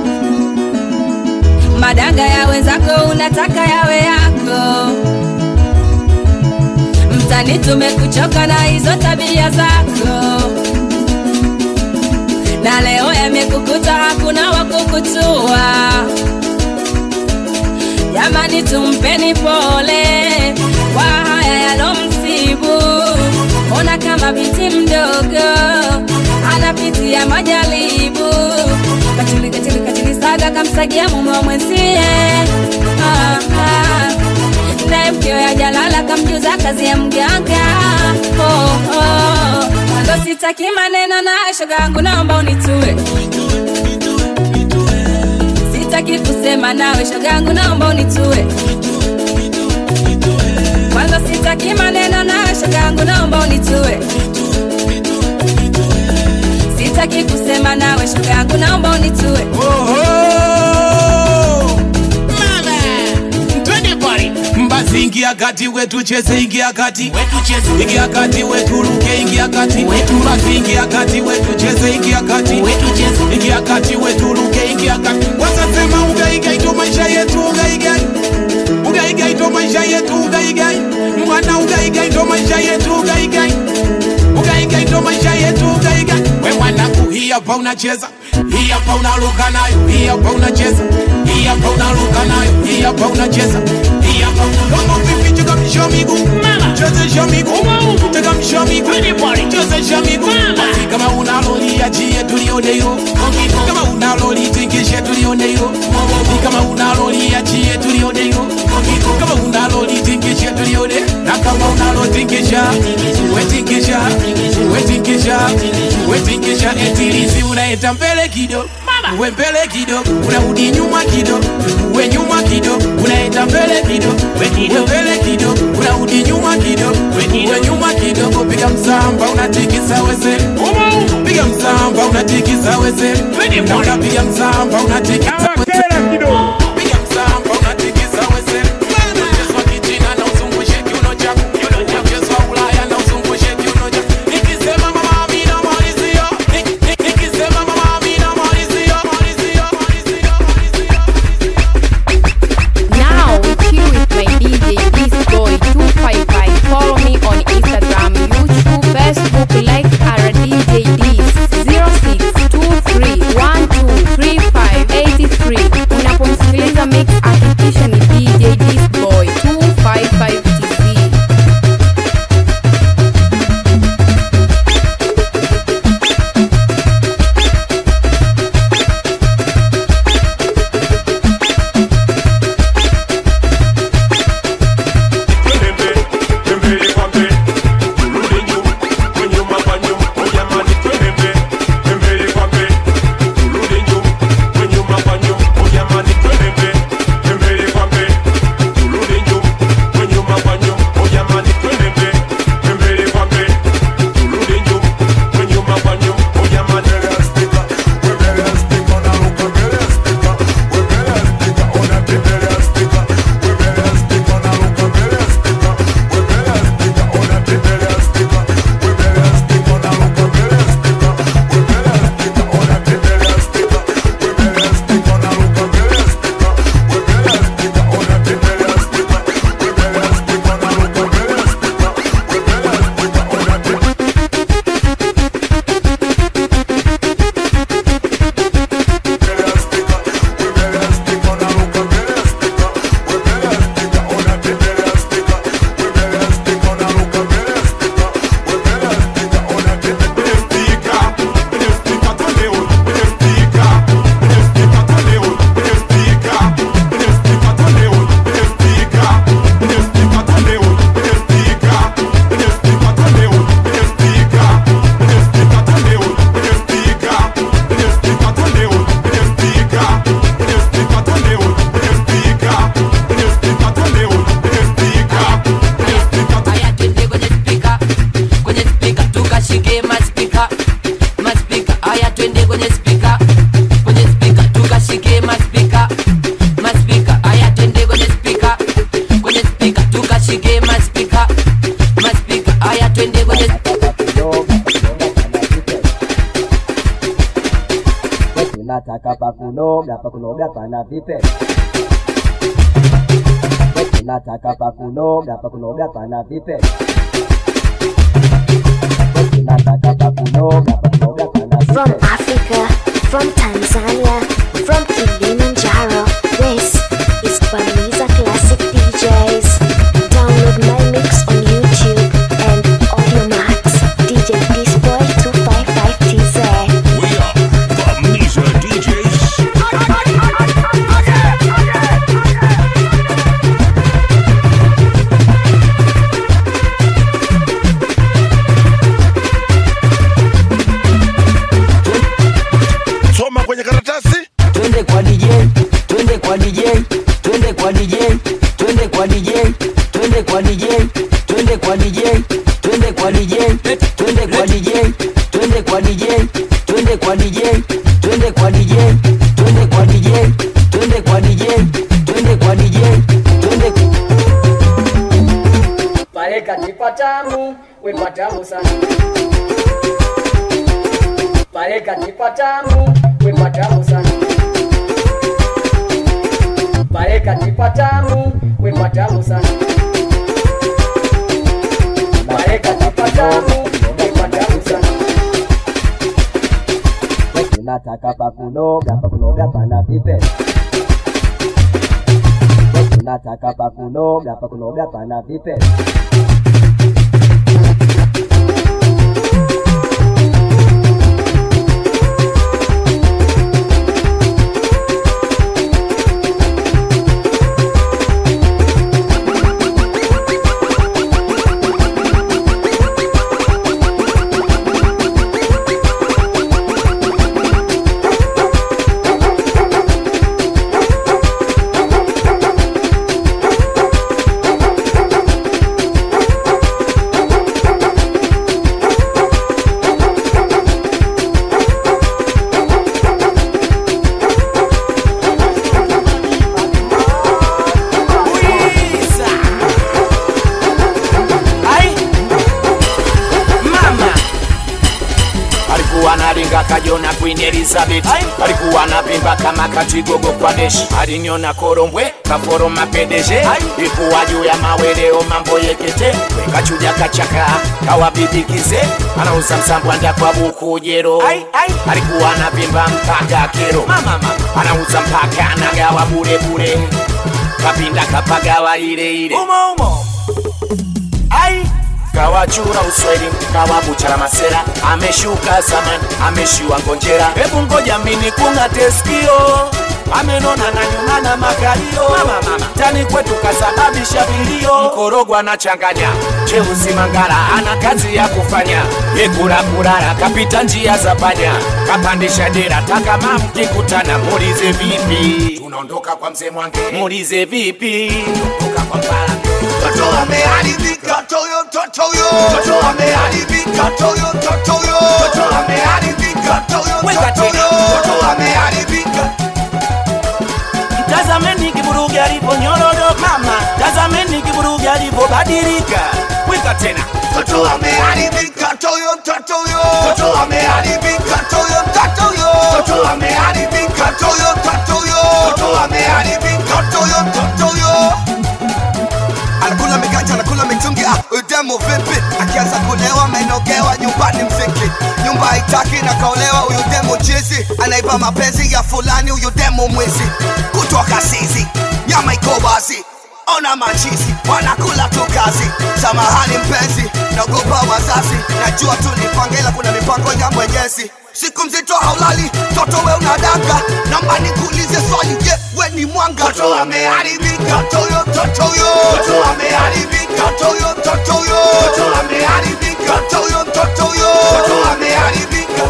madanga ya wenzako unataka yawe yako. Mtani tumekuchoka na hizo tabia zako, na leo yamekukuta hakuna wakukutua. Jamani tumpeni pole kwa haya yalomsibu. Ona kama binti mdogo anapitia majaribu, katili saga kamsagia mume wa mwenzie. Naye mkeo ya jalala kamjuza kazi ya mganga. Ndo sitaki maneno na shoga yangu, naomba unitue. Sitaki kusema nawe shoga yangu, naomba unitue. Kwanza sitaki maneno na shoga yangu, naomba unitue. Sitaki kusema nawe shoga yangu, naomba unitue. Mama, twende party. basi ingia kati wetu cheze, ingia kati wetu cheze, ingia kati wetu ruke, ingia kati wetu basi ingia kati wetu cheze, ingia kati wetu cheze, ingia kati wetu ruke, ingia kati. Wasasema ugaigai ndo maisha yetu, ugaigai ugaigai ndo maisha yetu, ugaigai mwana, ugaigai ndo maisha yetu, ugaigai ugaigai ndo maisha yetu, ugaigai. We mwanangu, hii hapa unacheza, hii hapa unaruka nayo, hii hapa unacheza, hii hapa unaruka nayo, hii hapa unacheza, hii hapa kama vipi, cheka msho miguu, chezesha miguu, cheka msho miguu, chezesha miguu. Basi kama unaloli achie tulione hilo, kama unaloli tingishe tulione hilo, kama unaloli achie tulione hilo, kama unaloli tingishe tulione. Na kama unaloli tingisha, wetingisha, wetingisha, wetingisha. Etilizi unaeta mbele kidogo, uwe mbele kidogo, unarudi nyuma kidogo, uwe nyuma kidogo, unaenda mbele kidogo, uwe mbele kidogo, unarudi nyuma kidogo, uwe nyuma kidogo. Piga msamba unatikisa wese, piga msamba unatikisa wese, piga msamba unatikisa wese, piga msamba unatikisa wese. Mchezo wa kichina na uzungushe kiuno chako, mchezo wa Ulaya na uzungushe kiuno chako. Nikisema mama Amina malizio, nikisema mama Amina malizio, malizio, malizio, malizio. Now chill with my DJ Disboy 255. Follow me on Instagram, YouTube, Facebook, like our DJ Dis 0623123583. Unapomsikiliza mix hakikisha ni DJ Disboy 255 TV. Nataka pakunoga pana vipe. Nataka pakunoga pana vipe. Nataka pakunoga pana vipe. From Africa, from Tanzania, from Kilimanjaro, this is Bamiza Classic DJs. Download my mix on YouTube and Audiomax. DJ Disboy 255 TZ. We are Bamiza DJs. Soma kwenye karatasi. Twende kwa DJ, twende kwa DJ, twende kwa DJ, twende kwa DJ, twende kwa DJ, twende kwa DJ, twende kwa DJ, twende kwa DJ, twende kwa DJ, twende kwa DJ, twende kwa DJ, twende kwa DJ, twende kwa DJ, twende kwa DJ, twende pale kati patamu, we patamu sana. Pale kati patamu, we patamu sana. Pale kati patamu, we patamu sana. Pale kati patamu, we patamu sana. Tunataka pakunoga pana pipe. Tunataka pakunoga pana pipe. Kajona Queen Elizabeth alikuwa anapimba kama katigogo kwa deshi. Aliniona korombwe kaforoma pedeje, ikuwa juu ya maweleo mambo yekete. Kachuja kachaka kawa bibikize, anauza msambwanda kwa buku jero. Alikuwa anapimba mpaka kero, anauza mpaka anagawa bure bure. Kapinda kapagawa ile ile umo kawachura usweli kawabuchara masera. Ameshuka zamani ameshiwa ngonjera. Hebu ngoja mini kungate sikio, amenona na nyuma na makalio. Tani kwetu kasababisha vilio. Mkorogwa na changanya cheusi mangara, ana kazi ya kufanya yekura kurara. Kapita njia za panya kapandisha dera, taka mamkikutana mulize vipi. Tunaondoka kwa mzee Mwange, mulize vipi. Tunaondoka kwa Mpala. Toto ameharibika toyo totoyo. Toto ameharibika toyo totoyo. Toto ameharibika toyo totoyo. Toto ameharibika. Tazameni kiburugi alivonyorodo mama. Tazameni kiburugi alivobadilika. Weka tena. Toto ameharibika toyo totoyo. Toto ameharibika toyo totoyo. Toto ameharibika toyo totoyo. Toto ameharibika toyo totoyo. Anakula miganja, anakula mitungi, udemo vipi. Akianza kulewa menogewa nyumbani mziki. Nyumba haitaki na kaolewa, huyu demo chizi. Anaiba mapenzi ya fulani, huyu demo mwizi. Kutoka sisi, nyama iko wazi. Ona machizi, wanakula tu kazi. Samahani mpenzi, naogopa wazazi. Najua tu nipangela, kuna mipango ya Mwenyezi. Siku mzito haulali, toto we unadanga. Naomba nikuulize swali, je, we ni mwanga? Toto ameharibika toyo totoyo. Toto ameharibika toyo totoyo. Toto ameharibika toyo totoyo. Toto ameharibika.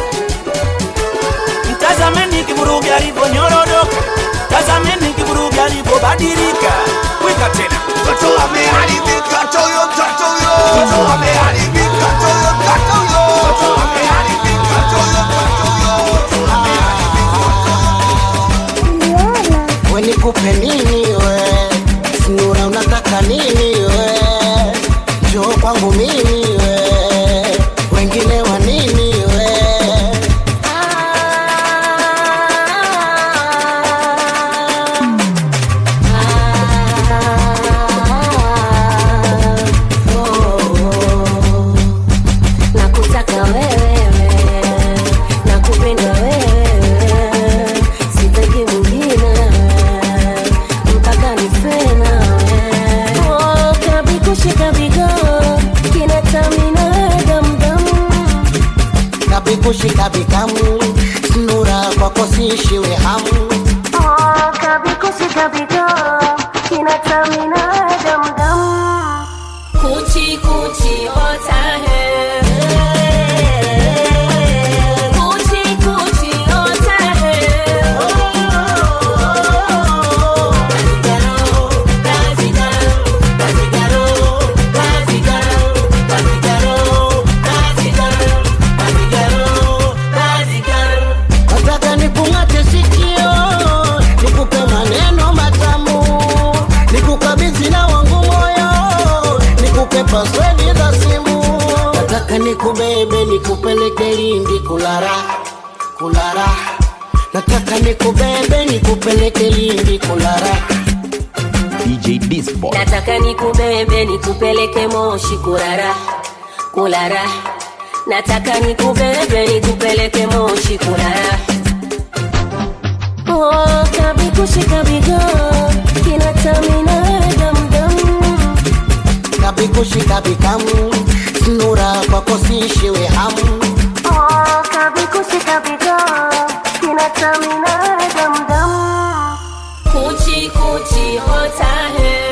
Tazameni kiburugi alivonyorodoka. Tazameni kiburugi alivobadilika. Weka tena. Toto ameharibika toyo totoyo. Toto ameharibika toyo totoyo. Toto ameharibika toyo totoyo. We nikupe nini we? Sinura unataka nini we? Njoo kwangu mimi we. Wengine wa nini we? Nakutaka wewe, nakupenda wewe, sitaki mwingine mpaka nife nawe. Oh, kabikushi kabigo kinatamina damdam. Kabikushi kabikamu, Sinura kwako siishiwe hamu. Oh, kabikushi kabigo kinatamina damdam. Kuchi kuchi hota hai. Nataka nikung'ate sikio, nikupe maneno matamu, nikukabidhi na wangu moyo, niweke password za simu. Nataka nikubebe nikupeleke Lindi kulara, kulara. Nataka nikubebe nikupeleke Lindi kulara. DJ Disboy. Nataka nikubebe nikupeleke Moshi kulara, kulara. Nataka nikubebe nikupeleke Moshi kulara. Oh, kabikushi kabigo kinatamina dam. Kabikushi kabikamu nura kwako sishiwe hamu. Oh, kabikushi kabigo kinatamina dam. Kuchi kuchi hota hai.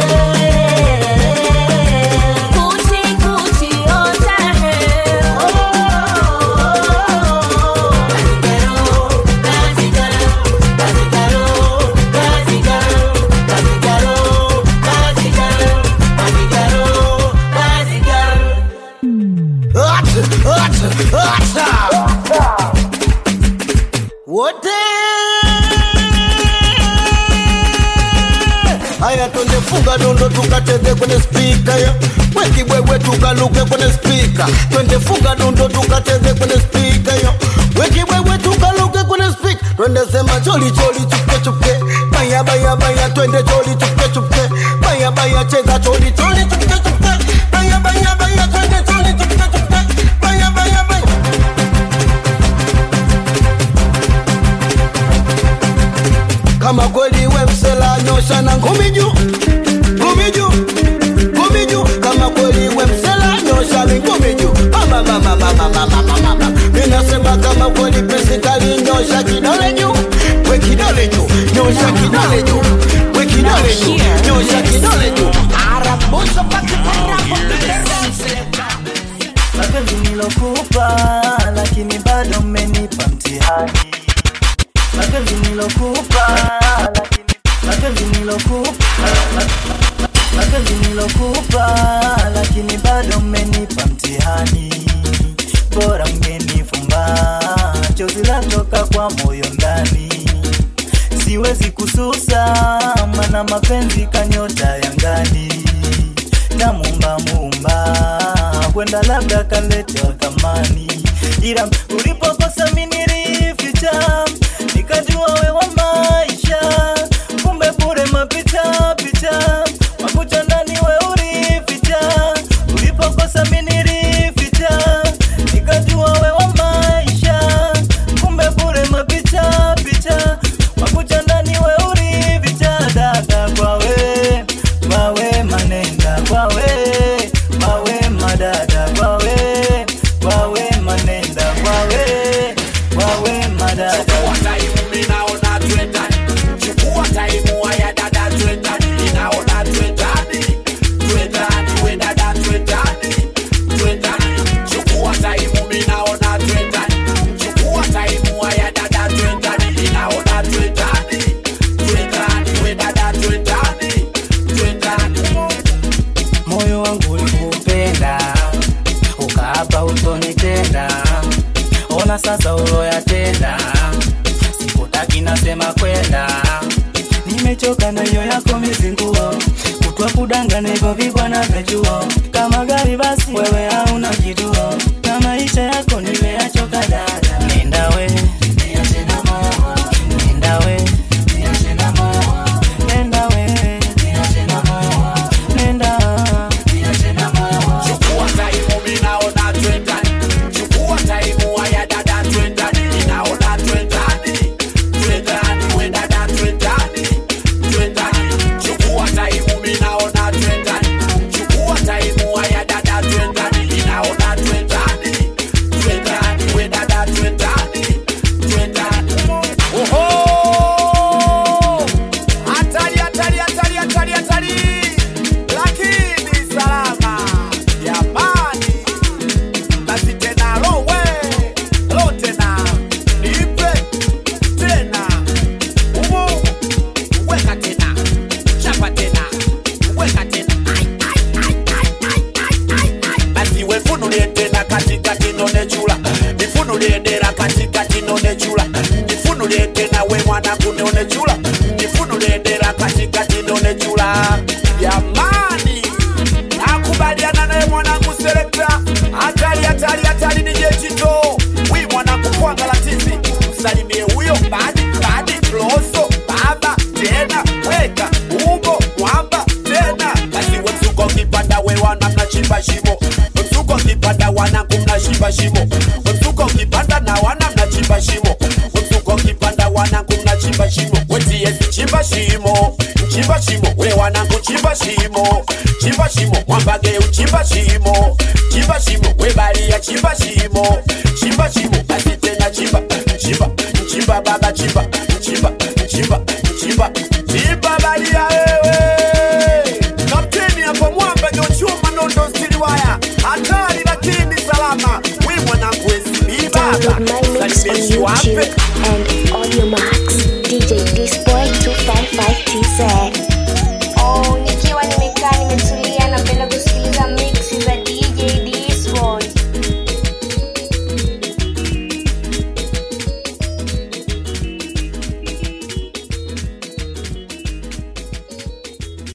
Wote haya tundefunga dondo tukacheze kwenye speaker ya weki wewe tukaluke kwenye speaker. Twende funga dondo tukacheze kwenye speaker ya weki wewe tukaluke kwenye speaker. Twende sema choli choli chuke chuke baya baya baya. Twende choli chuke chuke baya baya. Cheza choli choli chuke chuke baya baya baya. Twende choli chuke chuke baya baya baya. Kama kweli we msela nyosha na ngumi juu, ngumi juu, ngumi juu. Kama kweli we msela nyosha na ngumi juu. Mama mama mama mama mama. Ninasema kama kweli pesi kali nyosha kidole juu, we kidole juu, nyosha kidole juu, we kidole juu, nyosha kidole juu. Arabosha paki parapo. Mapenzi nilokupa lakini bado umenipa mtihani. Mapenzi nilokupa lakini bado umenipa mtihani. Bora ungenifumba chozi latoka kwa moyo ndani. Siwezi kususa maana mapenzi kanyota yangani. Na muumba kwenda labda kaleta thamani. Ila ulipokosa mimi nilificha, nikajua wewe maisha. Kumbe bure mapita pita, makucha ndani wewe ulificha. Ulipokosa mimi nilificha, nikajua wewe maisha. Kumbe bure mapita pita, makucha ndani wewe ulificha. Dada kwawe, kwawe manenda kwawe, kwawe madada kwawe, kwawe manenda kwawe, kwawe madada. Moyo wangu ulikupenda, ukaapa utonitenda. Ona sasa uloyatenda, sikutaki nasema kwenda. Nimechoka na hiyo yako mizinguo, kutwa kudanganya hivyo vibwana vya chuo. Kama gari basi wewe hauna kiduo, na maisha yako nimeachoka dada. Nenda we, niache na moyo, nenda we, niache na moyo, nenda we, niache na moyo, nenda, niache na moyo. Chukua time mimi naona twendani, chukua time waya dada twendani, ninaona twendani, twendani we dada twendani, twendani. Chukua time mimi naona twendani, chukua time waya dada twendani, ninaona twendani, twendani we dada twendani, twendani. Oho! Hatari hatari hatari hatari hatari. Lakini salama. Jamani. Basi tena rowe. Lo tena. Nipe tena. Umu. Weka tena. Chapa tena. Weka tena. Basi wefunulie tena katikati none chula. Nifunulie dera katikati none chula. Nifunulie tena we mwana kunione chula. Nifunulie dera katikati none chula. Jamani. Nakubali shimo, chimba shimo, we wanangu chimba shimo, chimba shimo, mwambage uchimba shimo, chimba shimo, we balia chimba shimo, chimba shimo, basi tena chimba, chimba, chimba baba chimba, chimba, chimba, chimba, chimba balia wewe. Kapteni hapo mwambage uchuma nondo stili waya, hatari lakini salama, we mwanangu SB baba. Download my mix on YouTube and Audio Max. DJ Disboy 255 TZ.